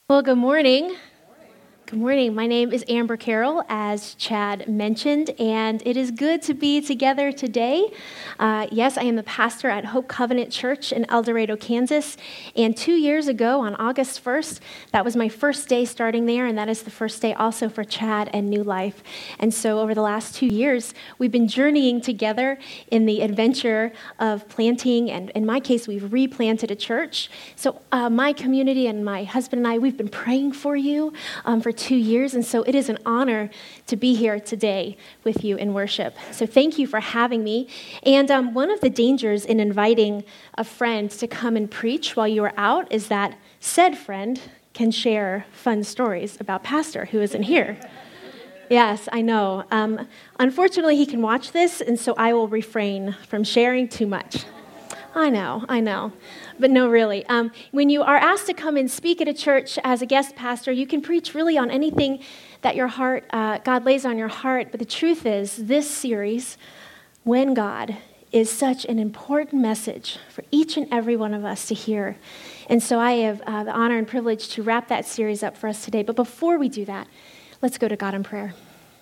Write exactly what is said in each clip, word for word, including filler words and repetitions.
Well, good morning. Good morning. My name is Amber Carroll, as Chad mentioned, and it is good to be together today. Uh, yes, I am the pastor at Hope Covenant Church in El Dorado, Kansas, and two years ago on August first, that was my first day starting there, and that is the first day also for Chad and New Life. And so over the last two years, we've been journeying together in the adventure of planting, and in my case, we've replanted a church. So uh, my community and my husband and I, we've been praying for you um, for two years, and so it is an honor to be here today with you in worship. So thank you for having me. And um, one of the dangers in inviting a friend to come and preach while you are out is that said friend can share fun stories about Pastor who isn't here. Yes, I know. Um, unfortunately, he can watch this, and so I will refrain from sharing too much. I know, I know. But no, really. Um, when you are asked to come and speak at a church as a guest pastor, you can preach really on anything that your heart, uh, God lays on your heart. But the truth is, this series, When God, is such an important message for each and every one of us to hear. And so I have uh, the honor and privilege to wrap that series up for us today. But before we do that, let's go to God in prayer.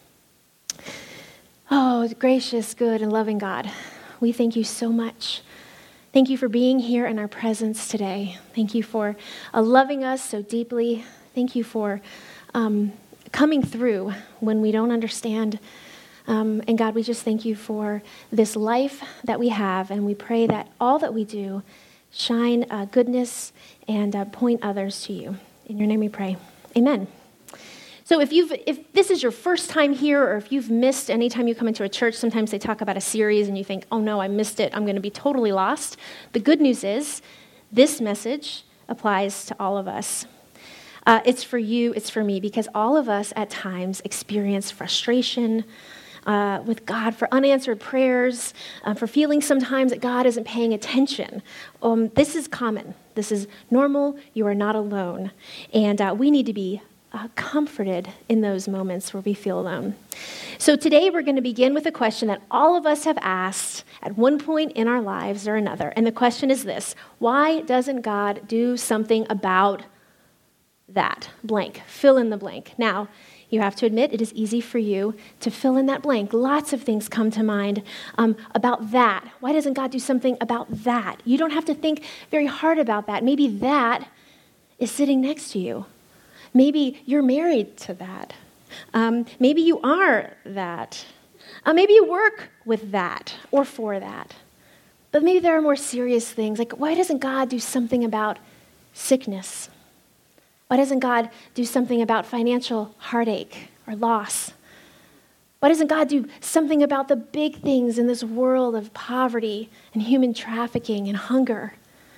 Oh, gracious, good, and loving God, we thank you so much. Thank you for being here in our presence today. Thank you for uh, loving us so deeply. Thank you for um, coming through when we don't understand. Um, and God, we just thank you for this life that we have, and we pray that all that we do shine uh, goodness and uh, point others to you. In your name we pray. Amen. So if you've if this is your first time here, or if you've missed any time you come into a church, sometimes they talk about a series and you think, oh no, I missed it, I'm going to be totally lost. The good news is this message applies to all of us. Uh, it's for you, it's for me, because all of us at times experience frustration uh, with God for unanswered prayers, uh, for feeling sometimes that God isn't paying attention. Um, this is common. This is normal. You are not alone. And uh, we need to be Uh, comforted in those moments where we feel alone. So today we're going to begin with a question that all of us have asked at one point in our lives or another. And the question is this: why doesn't God do something about that blank? Fill in the blank. Now, you have to admit it is easy for you to fill in that blank. Lots of things come to mind um, about that. Why doesn't God do something about that? You don't have to think very hard about that. Maybe that is sitting next to you. Maybe you're married to that. Um, maybe you are that. Uh, maybe you work with that or for that. But maybe there are more serious things, like why doesn't God do something about sickness? Why doesn't God do something about financial heartache or loss? Why doesn't God do something about the big things in this world of poverty and human trafficking and hunger?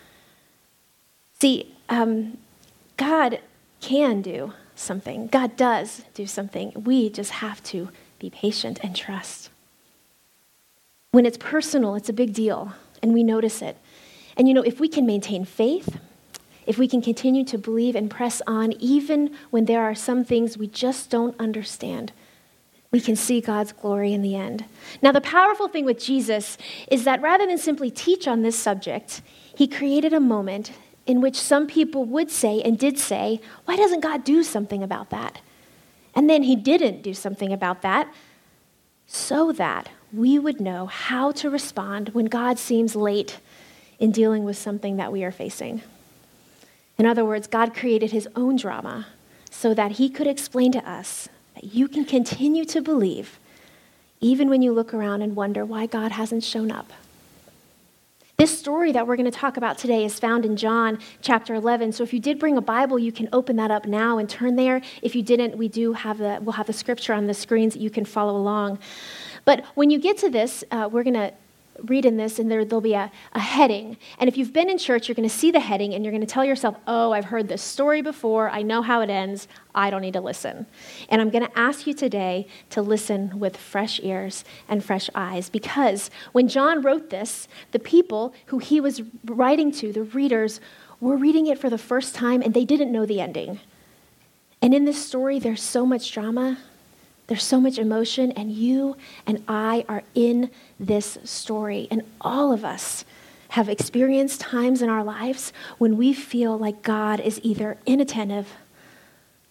See, um, God can do something. God does do something. We just have to be patient and trust. When it's personal, it's a big deal, and we notice it. And you know, if we can maintain faith, if we can continue to believe and press on, even when there are some things we just don't understand, we can see God's glory in the end. Now, the powerful thing with Jesus is that rather than simply teach on this subject, he created a moment in which some people would say and did say, why doesn't God do something about that? And then he didn't do something about that so that we would know how to respond when God seems late in dealing with something that we are facing. In other words, God created his own drama so that he could explain to us that you can continue to believe even when you look around and wonder why God hasn't shown up. This story that we're going to talk about today is found in John chapter eleven. So if you did bring a Bible, you can open that up now and turn there. If you didn't, we do have the we'll have the scripture on the screens that you can follow along. But when you get to this, uh, we're going to read in this, and there, there'll be a, a heading. And if you've been in church, you're going to see the heading, and you're going to tell yourself, oh, I've heard this story before. I know how it ends. I don't need to listen. And I'm going to ask you today to listen with fresh ears and fresh eyes, because when John wrote this, the people who he was writing to, the readers, were reading it for the first time, and they didn't know the ending. And in this story, there's so much drama. There's so much emotion, and you and I are in this story. And all of us have experienced times in our lives when we feel like God is either inattentive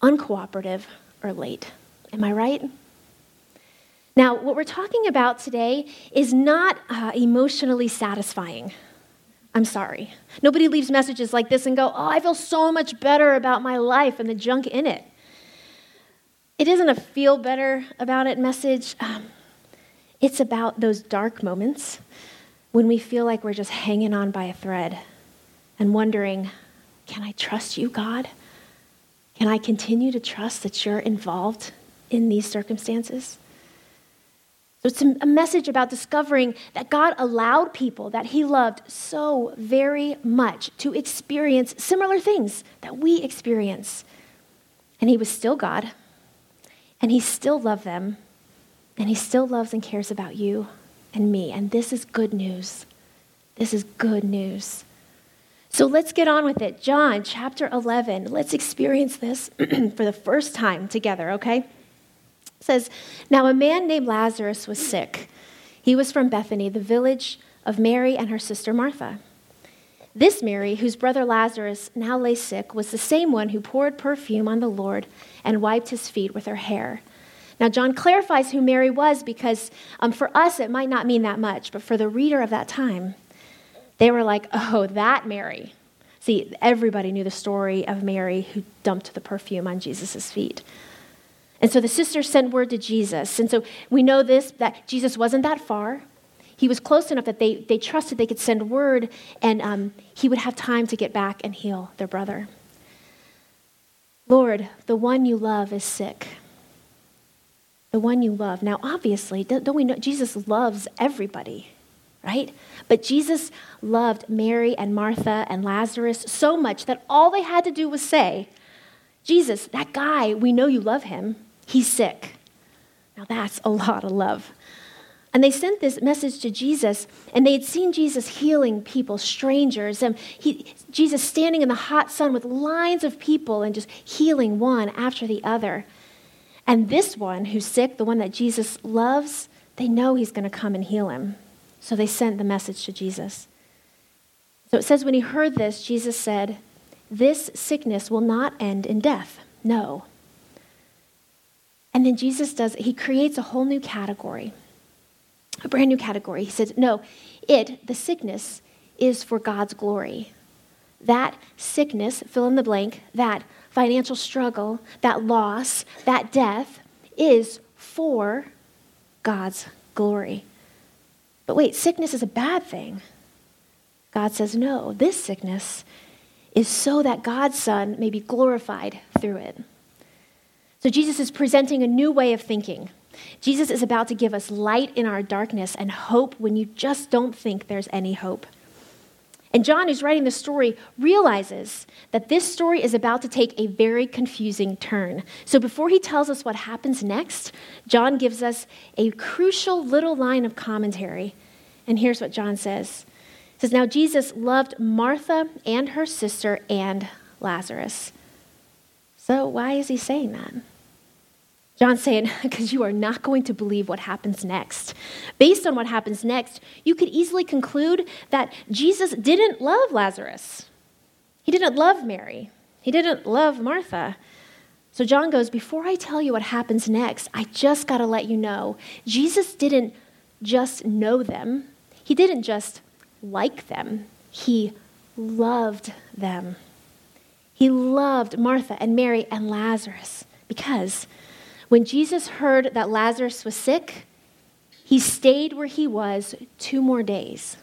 uncooperative, or late. Am I right? Now, what we're talking about today is not uh, emotionally satisfying. I'm sorry. Nobody leaves messages like this and go, oh, I feel so much better about my life and the junk in it. It isn't a feel better about it message. Um, it's about those dark moments when we feel like we're just hanging on by a thread and wondering, can I trust you, God? Can I continue to trust that you're involved in these circumstances? So it's a message about discovering that God allowed people that he loved so very much to experience similar things that we experience. And he was still God, and he still loved them, and he still loves and cares about you and me. And this is good news. This is good news. So let's get on with it. John chapter eleven. Let's experience this for the first time together, okay? It says, now a man named Lazarus was sick. He was from Bethany, the village of Mary and her sister Martha. This Mary, whose brother Lazarus now lay sick, was the same one who poured perfume on the Lord and wiped his feet with her hair. Now John clarifies who Mary was because um, for us it might not mean that much, but for the reader of that time, they were like, oh, that Mary. See, everybody knew the story of Mary who dumped the perfume on Jesus' feet. And so the sisters sent word to Jesus. And so we know this, that Jesus wasn't that far. He was close enough that they, they trusted they could send word and um, he would have time to get back and heal their brother. Lord, the one you love is sick. The one you love. Now, obviously, don't we know Jesus loves everybody, right? But Jesus loved Mary and Martha and Lazarus so much that all they had to do was say, Jesus, that guy, we know you love him. He's sick. Now that's a lot of love. And they sent this message to Jesus, and they had seen Jesus healing people, strangers, and he, Jesus standing in the hot sun with lines of people and just healing one after the other. And this one who's sick, the one that Jesus loves, they know he's going to come and heal him. So they sent the message to Jesus. So it says when he heard this, Jesus said, this sickness will not end in death. No. And then Jesus does, he creates a whole new category, a brand new category. He says, no, it, the sickness, is for God's glory. That sickness, fill in the blank, that financial struggle, that loss, that death is for God's glory. But wait, sickness is a bad thing. God says, no, this sickness is so that God's Son may be glorified through it. So Jesus is presenting a new way of thinking. Jesus is about to give us light in our darkness and hope when you just don't think there's any hope. And John, who's writing the story, realizes that this story is about to take a very confusing turn. So before he tells us what happens next, John gives us a crucial little line of commentary. And here's what John says. He says, now Jesus loved Martha and her sister and Lazarus. So why is he saying that? John's saying, because you are not going to believe what happens next. Based on what happens next, you could easily conclude that Jesus didn't love Lazarus. He didn't love Mary. He didn't love Martha. So John goes, before I tell you what happens next, I just got to let you know, Jesus didn't just know them. He didn't just like them. He loved them. He loved Martha and Mary and Lazarus because when Jesus heard that Lazarus was sick, he stayed where he was two more days.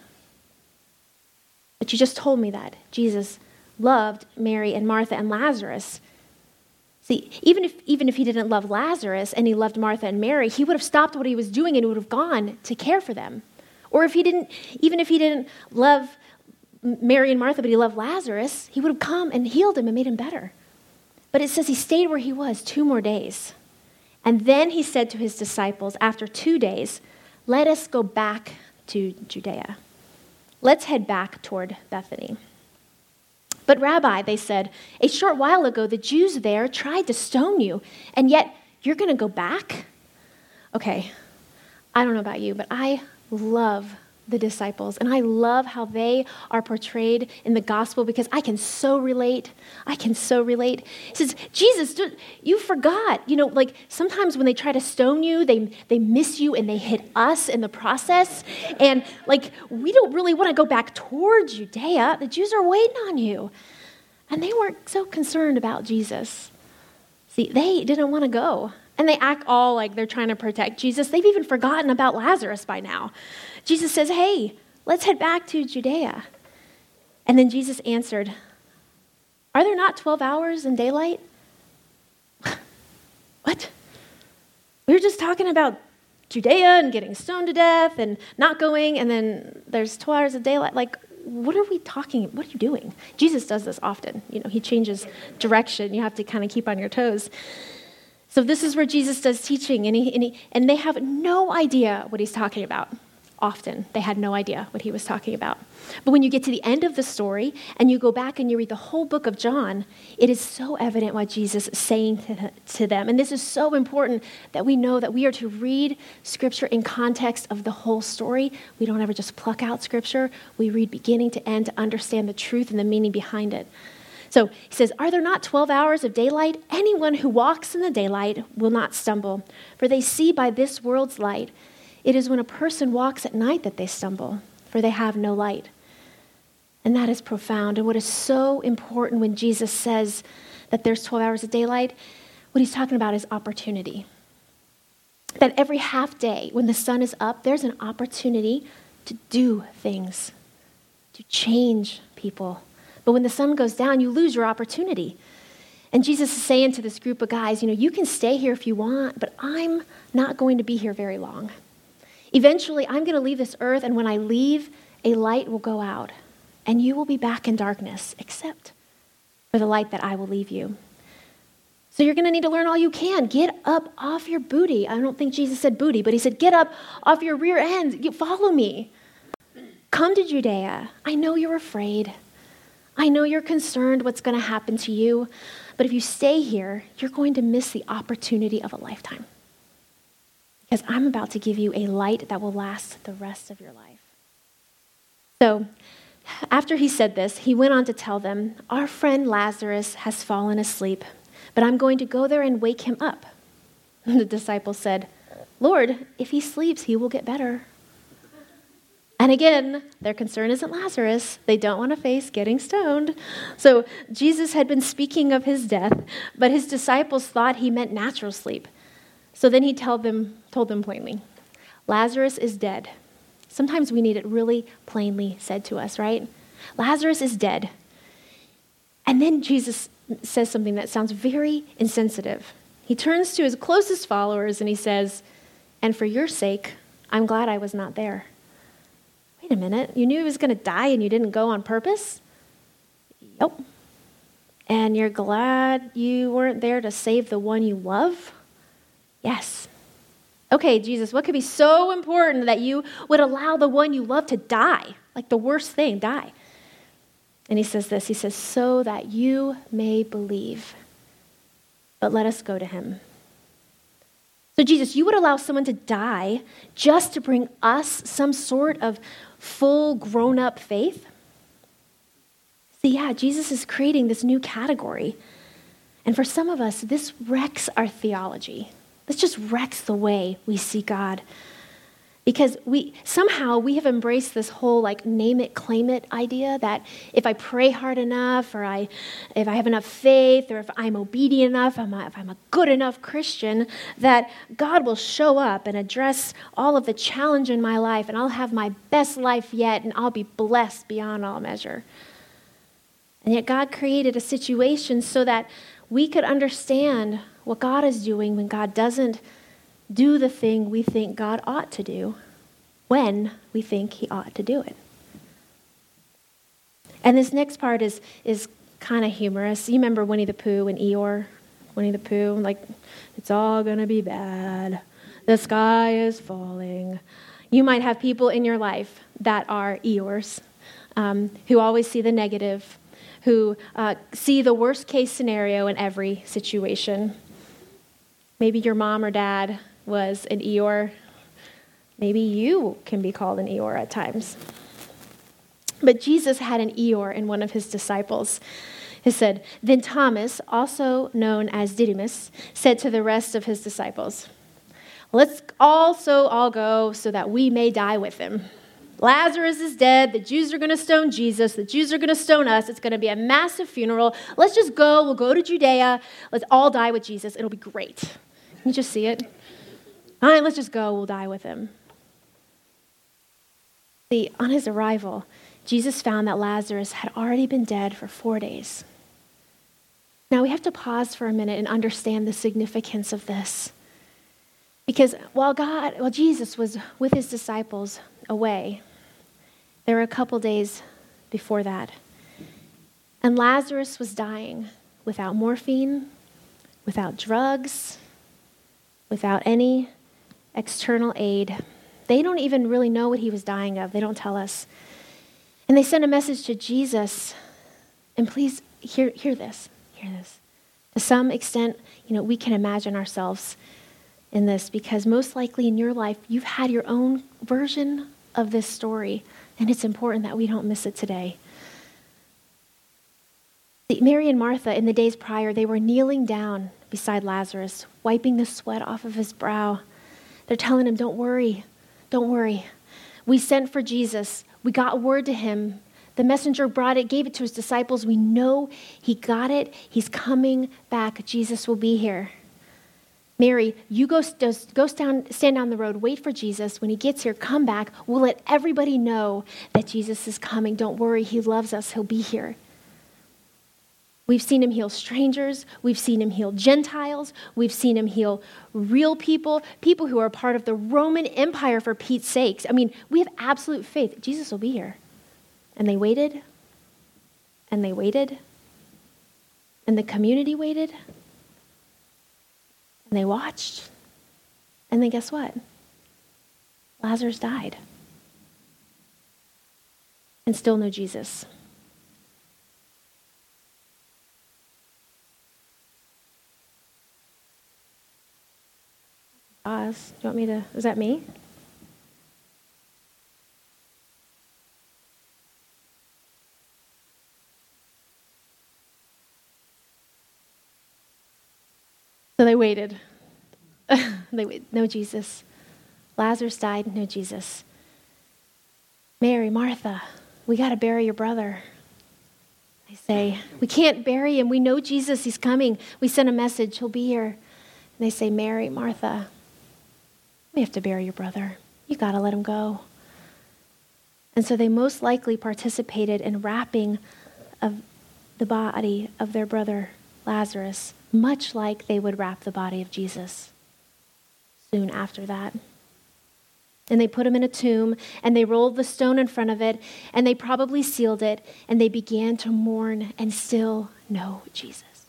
But you just told me that Jesus loved Mary and Martha and Lazarus. See, even if even if he didn't love Lazarus and he loved Martha and Mary, he would have stopped what he was doing and would have gone to care for them. Or if he didn't, even if he didn't love Mary and Martha, but he loved Lazarus, he would have come and healed him and made him better. But it says he stayed where he was two more days. And then he said to his disciples, after two days, let us go back to Judea. Let's head back toward Bethany. But Rabbi, they said, a short while ago, the Jews there tried to stone you, and yet you're going to go back? Okay, I don't know about you, but I love the disciples. And I love how they are portrayed in the gospel because I can so relate. I can so relate. He says, Jesus, you forgot. You know, like sometimes when they try to stone you, they, they miss you and they hit us in the process. And like, we don't really want to go back towards Judea. The Jews are waiting on you. And they weren't so concerned about Jesus. See, they didn't want to go. And they act all like they're trying to protect Jesus. They've even forgotten about Lazarus by now. Jesus says, hey, let's head back to Judea. And then Jesus answered, are there not twelve hours in daylight? What? We were just talking about Judea and getting stoned to death and not going, and then there's twelve hours of daylight. Like, what are we talking? What are you doing? Jesus does this often. You know, he changes direction. You have to kind of keep on your toes. So this is where Jesus does teaching, and, he, and, he, and they have no idea what he's talking about. Often, they had no idea what he was talking about. But when you get to the end of the story, and you go back and you read the whole book of John, it is so evident what Jesus is saying to, to them. And this is so important that we know that we are to read Scripture in context of the whole story. We don't ever just pluck out Scripture. We read beginning to end to understand the truth and the meaning behind it. So he says, are there not twelve hours of daylight? Anyone who walks in the daylight will not stumble, for they see by this world's light. It is when a person walks at night that they stumble, for they have no light. And that is profound. And what is so important when Jesus says that there's twelve hours of daylight, what he's talking about is opportunity. That every half day, when the sun is up, there's an opportunity to do things, to change people. But when the sun goes down, you lose your opportunity. And Jesus is saying to this group of guys, you know, you can stay here if you want, but I'm not going to be here very long. Eventually, I'm going to leave this earth, and when I leave, a light will go out, and you will be back in darkness, except for the light that I will leave you. So you're going to need to learn all you can. Get up off your booty. I don't think Jesus said booty, but he said, get up off your rear end. You follow me. Come to Judea. I know you're afraid. I know you're concerned what's going to happen to you, but if you stay here, you're going to miss the opportunity of a lifetime. Because I'm about to give you a light that will last the rest of your life. So, after he said this, he went on to tell them, our friend Lazarus has fallen asleep, but I'm going to go there and wake him up. And the disciples said, Lord, if he sleeps, he will get better. And again, their concern isn't Lazarus. They don't want to face getting stoned. So Jesus had been speaking of his death, but his disciples thought he meant natural sleep. So then he told them, told them plainly, Lazarus is dead. Sometimes we need it really plainly said to us, right? Lazarus is dead. And then Jesus says something that sounds very insensitive. He turns to his closest followers and he says, and for your sake, I'm glad I was not there. Wait a minute, you knew he was going to die and you didn't go on purpose? Yep. And you're glad you weren't there to save the one you love? Yes. Okay, Jesus, what could be so important that you would allow the one you love to die? Like the worst thing, die. And he says this, he says, so that you may believe. But let us go to him. So Jesus, you would allow someone to die just to bring us some sort of full grown-up faith? See, yeah, Jesus is creating this new category. And for some of us, this wrecks our theology. This just wrecks the way we see God. Because we somehow we have embraced this whole like name it, claim it idea that if I pray hard enough, or I, if I have enough faith, or if I'm obedient enough, I'm a, if I'm a good enough Christian, that God will show up and address all of the challenge in my life, and I'll have my best life yet, and I'll be blessed beyond all measure. And yet God created a situation so that we could understand what God is doing when God doesn't do the thing we think God ought to do when we think he ought to do it. And this next part is is kind of humorous. You remember Winnie the Pooh and Eeyore? Winnie the Pooh, like, it's all going to be bad. The sky is falling. You might have people in your life that are Eeyores, um, who always see the negative, who uh, see the worst case scenario in every situation. Maybe your mom or dad was an Eeyore. Maybe you can be called an Eeyore at times. But Jesus had an Eeyore in one of his disciples. He said, then Thomas, also known as Didymus, said to the rest of his disciples, let's also all go so that we may die with him. Lazarus is dead. The Jews are going to stone Jesus. The Jews are going to stone us. It's going to be a massive funeral. Let's just go. We'll go to Judea. Let's all die with Jesus. It'll be great. Can you just see it? All right, let's just go. We'll die with him. See, on his arrival, Jesus found that Lazarus had already been dead for four days. Now we have to pause for a minute and understand the significance of this. Because while God, while Jesus was with his disciples away, there were a couple days before that. And Lazarus was dying without morphine, without drugs, without any external aid. They don't even really know what he was dying of. They don't tell us. And they sent a message to Jesus. And please hear, hear this. Hear this. To some extent, you know, we can imagine ourselves in this because most likely in your life, you've had your own version of this story. And it's important that we don't miss it today. Mary and Martha, in the days prior, they were kneeling down beside Lazarus, wiping the sweat off of his brow. They're telling him, don't worry, don't worry. We sent for Jesus. We got word to him. The messenger brought it, gave it to his disciples. We know he got it. He's coming back. Jesus will be here. Mary, you go, go stand, stand down the road, wait for Jesus. When he gets here, come back. We'll let everybody know that Jesus is coming. Don't worry, he loves us. He'll be here. We've seen him heal strangers. We've seen him heal Gentiles. We've seen him heal real people, people who are part of the Roman Empire for Pete's sakes. I mean, we have absolute faith. Jesus will be here. And they waited, and they waited, and the community waited, and they watched, and then guess what? Lazarus died. And still no Jesus. Pause. Do you want me to, is that me? So they waited. they waited. No Jesus. Lazarus died. No Jesus. Mary, Martha, we got to bury your brother. They say, we can't bury him. We know Jesus. He's coming. We sent a message. He'll be here. And they say, Mary, Martha, we have to bury your brother. You got to let him go. And so they most likely participated in wrapping of the body of their brother Lazarus, much like they would wrap the body of Jesus soon after that. And they put him in a tomb, and they rolled the stone in front of it, and they probably sealed it, and they began to mourn and still know Jesus.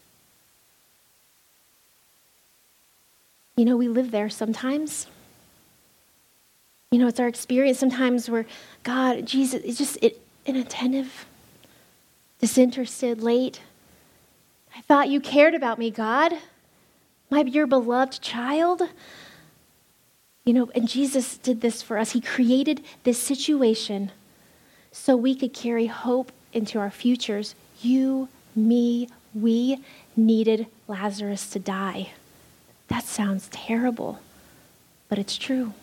You know, we live there sometimes. You know, it's our experience sometimes where God, Jesus, is just it, inattentive, disinterested, late. I thought you cared about me, God, my your beloved child. You know, and Jesus did this for us. He created this situation so we could carry hope into our futures. You, me, we needed Lazarus to die. That sounds terrible, but it's true.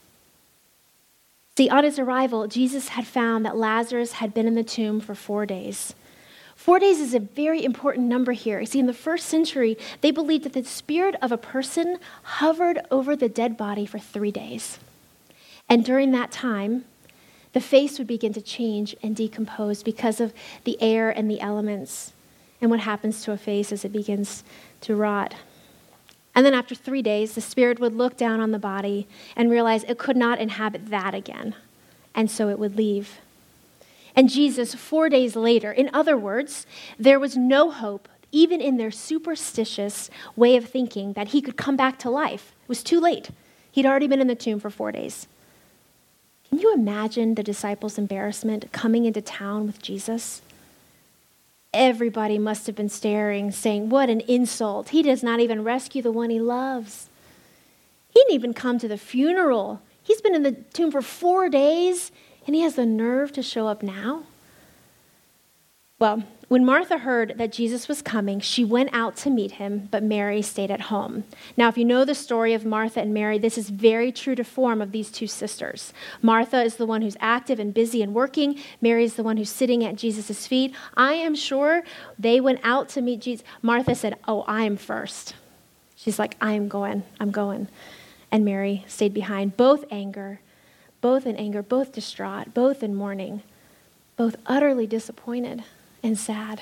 See, on his arrival, Jesus had found that Lazarus had been in the tomb for four days. Four days is a very important number here. See, in the first century, they believed that the spirit of a person hovered over the dead body for three days. And during that time, the face would begin to change and decompose because of the air and the elements and what happens to a face as it begins to rot. And then after three days, the spirit would look down on the body and realize it could not inhabit that again. And so it would leave. And Jesus, four days later, in other words, there was no hope, even in their superstitious way of thinking, that he could come back to life. It was too late. He'd already been in the tomb for four days. Can you imagine the disciples' embarrassment coming into town with Jesus? Everybody must have been staring, saying, what an insult. He does not even rescue the one he loves. He didn't even come to the funeral. He's been in the tomb for four days, and he has the nerve to show up now? Well, when Martha heard that Jesus was coming, she went out to meet him, but Mary stayed at home. Now, if you know the story of Martha and Mary, this is very true to form of these two sisters. Martha is the one who's active and busy and working. Mary is the one who's sitting at Jesus' feet. I am sure they went out to meet Jesus. Martha said, oh, I'm first. She's like, I'm going, I'm going. And Mary stayed behind, both anger, both in anger, both distraught, both in mourning, both utterly disappointed and sad.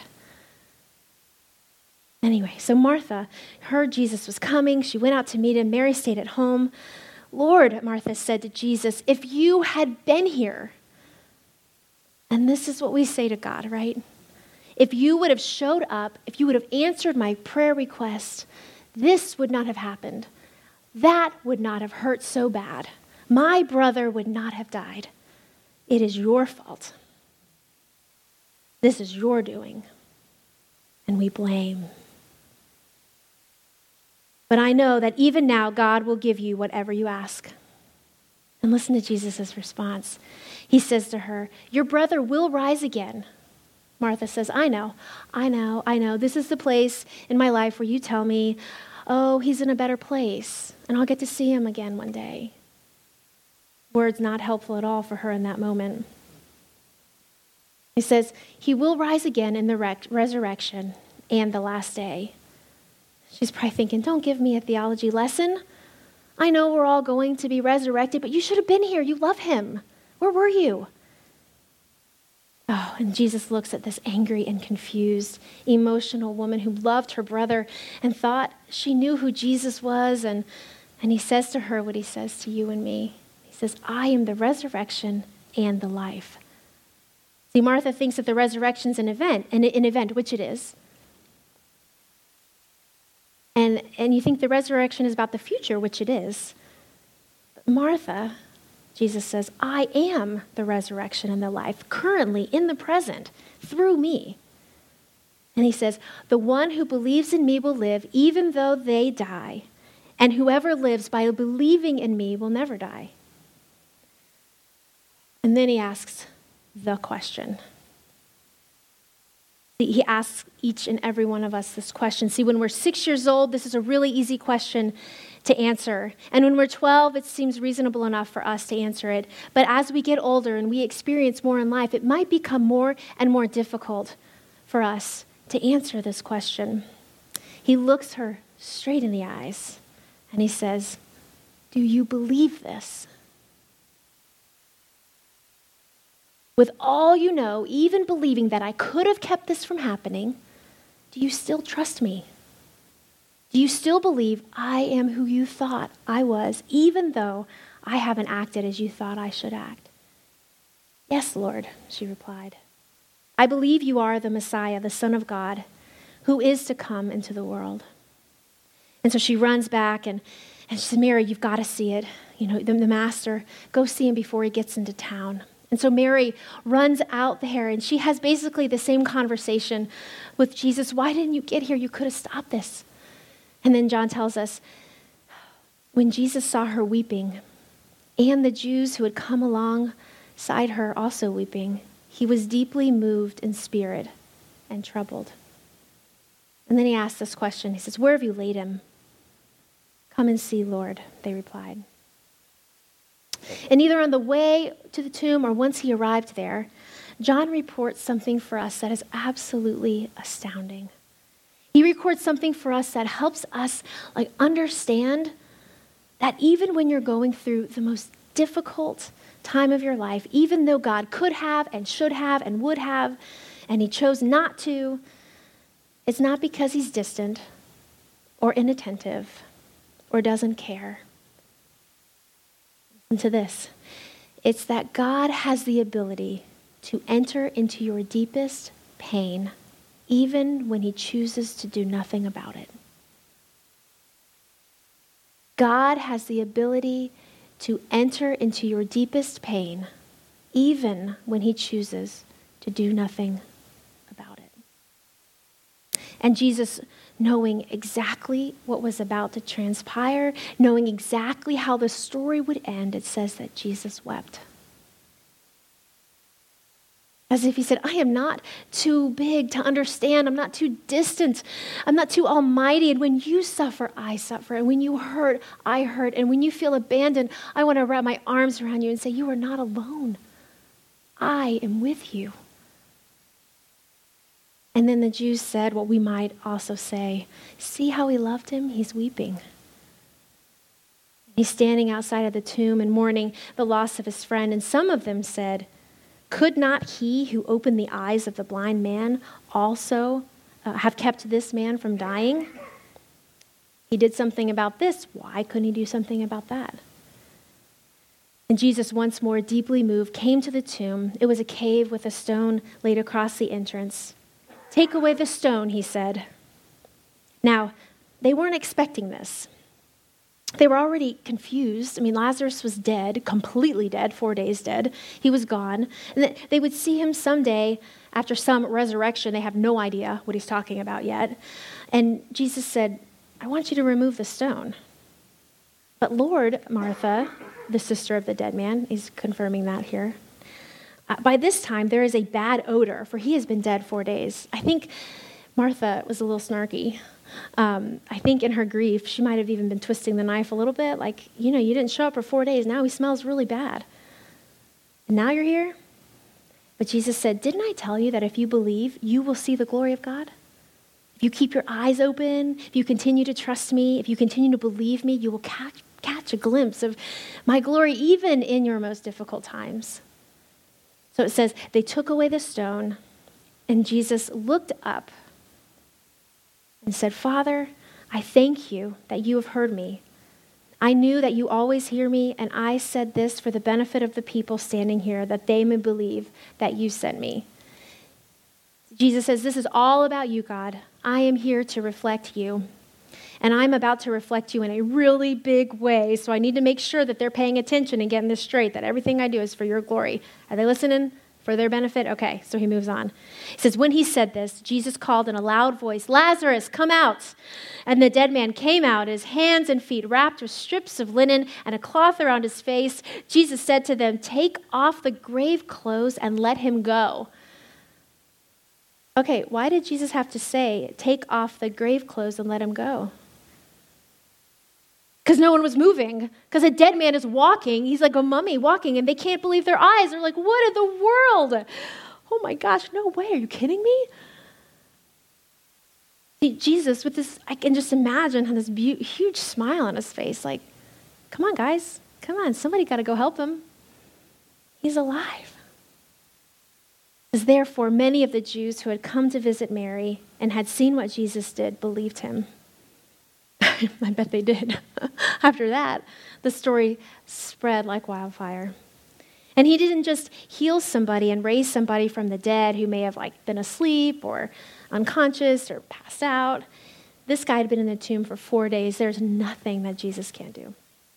Anyway, so Martha heard Jesus was coming. She went out to meet him. Mary stayed at home. Lord, Martha said to Jesus, if you had been here, and this is what we say to God, right? If you would have showed up, if you would have answered my prayer request, this would not have happened. That would not have hurt so bad. My brother would not have died. It is your fault. This is your doing. And we blame. But I know that even now, God will give you whatever you ask. And listen to Jesus' response. He says to her, your brother will rise again. Martha says, I know, I know, I know. This is the place in my life where you tell me, oh, he's in a better place, and I'll get to see him again one day. Words not helpful at all for her in that moment. He says, he will rise again in the rec- resurrection and the last day. She's probably thinking, don't give me a theology lesson. I know we're all going to be resurrected, but you should have been here. You love him. Where were you? Oh, and Jesus looks at this angry and confused, emotional woman who loved her brother and thought she knew who Jesus was. And, and he says to her what he says to you and me. He says, I am the resurrection and the life. See, Martha thinks that the resurrection's an event, an, an event, which it is. And, and you think the resurrection is about the future, which it is. But Martha, Jesus says, I am the resurrection and the life, currently in the present, through me. And he says, the one who believes in me will live even though they die, and whoever lives by believing in me will never die. And then he asks the question. He asks each and every one of us this question. See, when we're six years old, this is a really easy question to answer. And when we're twelve, it seems reasonable enough for us to answer it. But as we get older and we experience more in life, it might become more and more difficult for us to answer this question. He looks her straight in the eyes and he says, do you believe this? With all you know, even believing that I could have kept this from happening, do you still trust me? Do you still believe I am who you thought I was, even though I haven't acted as you thought I should act? Yes, Lord, she replied. I believe you are the Messiah, the Son of God, who is to come into the world. And so she runs back and, and she said, Mary, you've got to see it. You know, the, the master, go see him before he gets into town. And so Mary runs out there, and she has basically the same conversation with Jesus. Why didn't you get here? You could have stopped this. And then John tells us, when Jesus saw her weeping, and the Jews who had come alongside her also weeping, he was deeply moved in spirit and troubled. And then he asked this question. He says, where have you laid him? Come and see, Lord, they replied. And either on the way to the tomb or once he arrived there, John reports something for us that is absolutely astounding. He records something for us that helps us like understand that even when you're going through the most difficult time of your life, even though God could have and should have and would have, and he chose not to, it's not because he's distant or inattentive or doesn't care. Listen to this. It's that God has the ability to enter into your deepest pain, even when he chooses to do nothing about it. God has the ability to enter into your deepest pain, even when he chooses to do nothing about it. And Jesus, knowing exactly what was about to transpire, knowing exactly how the story would end, it says that Jesus wept. As if he said, I am not too big to understand. I'm not too distant. I'm not too almighty. And when you suffer, I suffer. And when you hurt, I hurt. And when you feel abandoned, I want to wrap my arms around you and say, you are not alone. I am with you. And then the Jews said what we might also say, see how he loved him? He's weeping. He's standing outside of the tomb and mourning the loss of his friend. And some of them said, could not he who opened the eyes of the blind man also uh, have kept this man from dying? He did something about this. Why couldn't he do something about that? And Jesus, once more deeply moved, came to the tomb. It was a cave with a stone laid across the entrance. Take away the stone, he said. Now, they weren't expecting this. They were already confused. I mean, Lazarus was dead, completely dead, four days dead. He was gone. And they would see him someday after some resurrection. They have no idea what he's talking about yet. And Jesus said, I want you to remove the stone. But Lord, Martha, the sister of the dead man, is confirming that here. Uh, by this time, there is a bad odor, for he has been dead four days. I think Martha was a little snarky. Um, I think in her grief, she might have even been twisting the knife a little bit. Like, you know, you didn't show up for four days. Now he smells really bad. And now you're here? But Jesus said, didn't I tell you that if you believe, you will see the glory of God? If you keep your eyes open, if you continue to trust me, if you continue to believe me, you will catch, catch a glimpse of my glory even in your most difficult times. So it says, they took away the stone, and Jesus looked up and said, Father, I thank you that you have heard me. I knew that you always hear me, and I said this for the benefit of the people standing here, that they may believe that you sent me. Jesus says, this is all about you, God. I am here to reflect you, and I'm about to reflect you in a really big way, so I need to make sure that they're paying attention and getting this straight, that everything I do is for your glory. Are they listening? For their benefit? Okay, so he moves on. He says, when he said this, Jesus called in a loud voice, Lazarus, come out. And the dead man came out, his hands and feet wrapped with strips of linen and a cloth around his face. Jesus said to them, take off the grave clothes and let him go. Okay, why did Jesus have to say, take off the grave clothes and let him go? Because no one was moving. Because a dead man is walking. He's like a mummy walking, and they can't believe their eyes. They're like, what in the world? Oh my gosh, no way. Are you kidding me? See, Jesus, with this, I can just imagine had this be- huge smile on his face. Like, come on, guys. Come on. Somebody got to go help him. He's alive. As therefore, many of the Jews who had come to visit Mary and had seen what Jesus did believed him. I bet they did. After that, the story spread like wildfire. And he didn't just heal somebody and raise somebody from the dead who may have like been asleep or unconscious or passed out. This guy had been in the tomb for four days. There's nothing that Jesus can't do.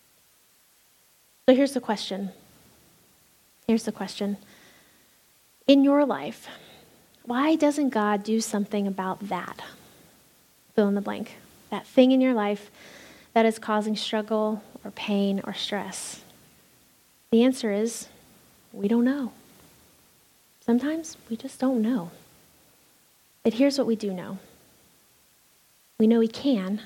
So here's the question. Here's the question. In your life, why doesn't God do something about that? Fill in the blank. That thing in your life that is causing struggle or pain or stress? The answer is, we don't know. Sometimes we just don't know. But here's what we do know. We know he can,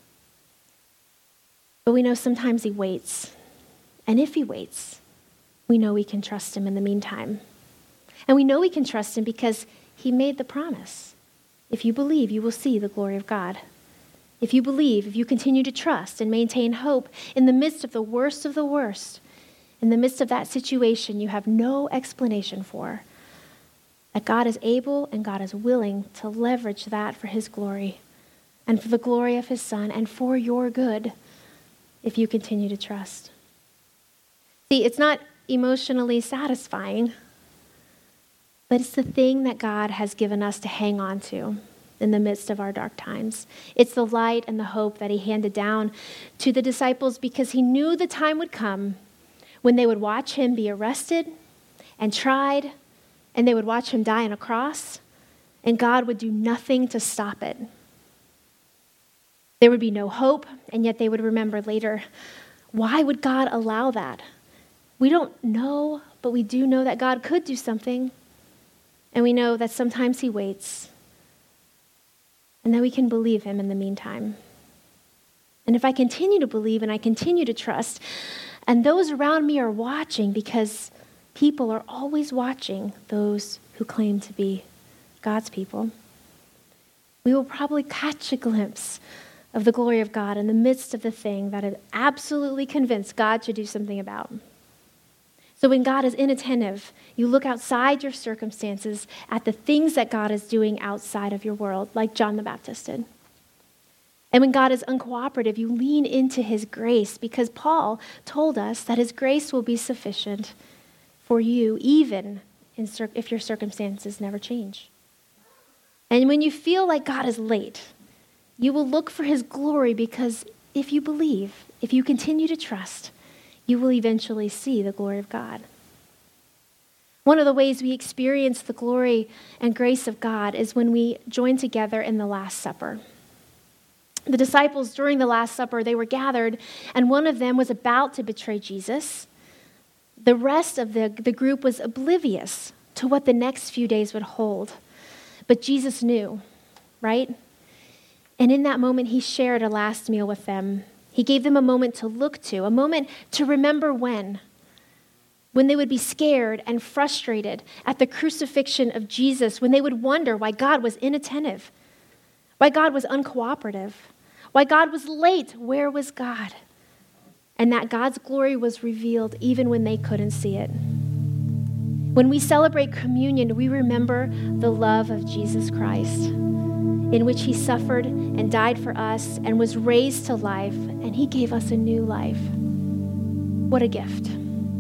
but we know sometimes he waits. And if he waits, we know we can trust him in the meantime. And we know we can trust him because he made the promise. If you believe, you will see the glory of God. If you believe, if you continue to trust and maintain hope in the midst of the worst of the worst, in the midst of that situation you have no explanation for, that God is able and God is willing to leverage that for his glory and for the glory of his Son and for your good if you continue to trust. See, it's not emotionally satisfying, but it's the thing that God has given us to hang on to in the midst of our dark times. It's the light and the hope that he handed down to the disciples because he knew the time would come when they would watch him be arrested and tried, and they would watch him die on a cross, and God would do nothing to stop it. There would be no hope, and yet they would remember later, why would God allow that? We don't know, but we do know that God could do something. And we know that sometimes he waits. And that we can believe him in the meantime. And if I continue to believe and I continue to trust, and those around me are watching, because people are always watching those who claim to be God's people, we will probably catch a glimpse of the glory of God in the midst of the thing that is absolutely convinced God should do something about. So when God is inattentive, you look outside your circumstances at the things that God is doing outside of your world, like John the Baptist did. And when God is uncooperative, you lean into his grace, because Paul told us that his grace will be sufficient for you, even in cir- if your circumstances never change. And when you feel like God is late, you will look for his glory, because if you believe, if you continue to trust, you will eventually see the glory of God. One of the ways we experience the glory and grace of God is when we join together in the Last Supper. The disciples during the Last Supper, they were gathered, and one of them was about to betray Jesus. The rest of the, the group was oblivious to what the next few days would hold. But Jesus knew, right? And in that moment, he shared a last meal with them. He gave them a moment to look to, a moment to remember when. When they would be scared and frustrated at the crucifixion of Jesus, when they would wonder why God was inattentive, why God was uncooperative, why God was late, where was God? And that God's glory was revealed even when they couldn't see it. When we celebrate communion, we remember the love of Jesus Christ, in which he suffered and died for us and was raised to life, and he gave us a new life. What a gift.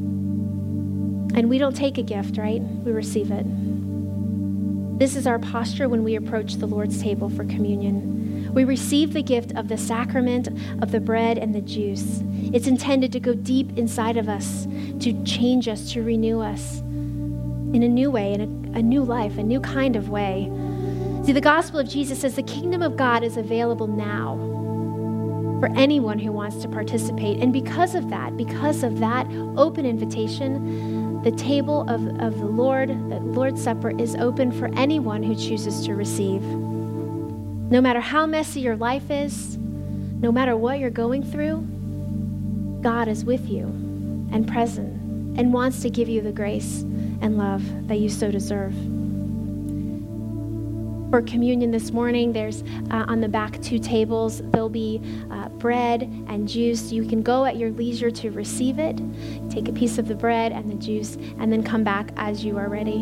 And we don't take a gift, right? We receive it. This is our posture when we approach the Lord's table for communion. We receive the gift of the sacrament of the bread and the juice. It's intended to go deep inside of us, to change us, to renew us in a new way, in a, a new life, a new kind of way. See, the gospel of Jesus says the kingdom of God is available now for anyone who wants to participate. And because of that, because of that open invitation, the table of, of the Lord, the Lord's Supper, is open for anyone who chooses to receive. No matter how messy your life is, no matter what you're going through, God is with you and present and wants to give you the grace and love that you so deserve. For communion this morning, there's uh, on the back two tables, there'll be uh, bread and juice. You can go at your leisure to receive it. Take a piece of the bread and the juice, and then come back as you are ready.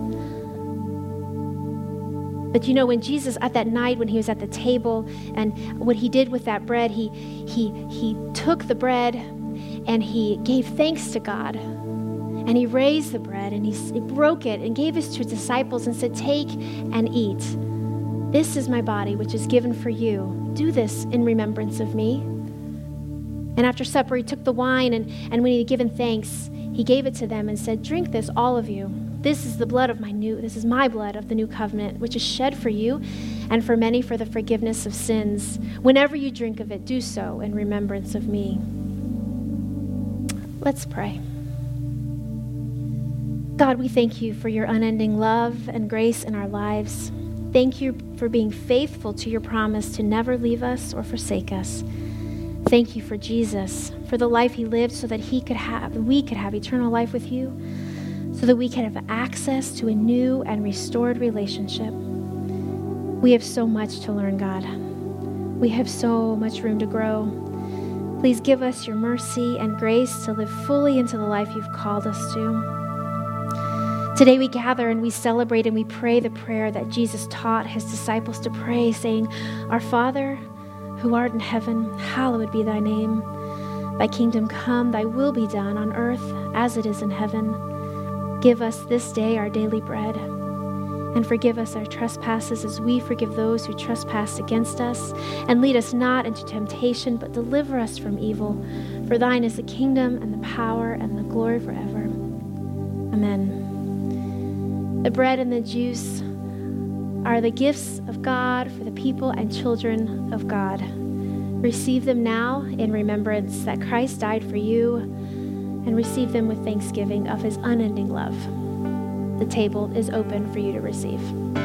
But you know, when Jesus, at that night, when he was at the table, and what he did with that bread, he he he took the bread and he gave thanks to God. And he raised the bread and he, he broke it and gave it to his disciples and said, "Take and eat. This is my body, which is given for you. Do this in remembrance of me." And after supper, he took the wine, and, and when he had given thanks, he gave it to them and said, "Drink this, all of you. This is the blood of my new, this is my blood of the new covenant, which is shed for you and for many for the forgiveness of sins. Whenever you drink of it, do so in remembrance of me." Let's pray. God, we thank you for your unending love and grace in our lives. Thank you for being faithful to your promise to never leave us or forsake us. Thank you for Jesus, for the life he lived so that he could have, we could have eternal life with you, so that we can have access to a new and restored relationship. We have so much to learn, God. We have so much room to grow. Please give us your mercy and grace to live fully into the life you've called us to. Today we gather and we celebrate and we pray the prayer that Jesus taught his disciples to pray, saying, "Our Father, who art in heaven, hallowed be thy name. Thy kingdom come, thy will be done on earth as it is in heaven. Give us this day our daily bread, and forgive us our trespasses as we forgive those who trespass against us. And lead us not into temptation, but deliver us from evil. For thine is the kingdom and the power and the glory forever. Amen." The bread and the juice are the gifts of God for the people and children of God. Receive them now in remembrance that Christ died for you, and receive them with thanksgiving of his unending love. The table is open for you to receive.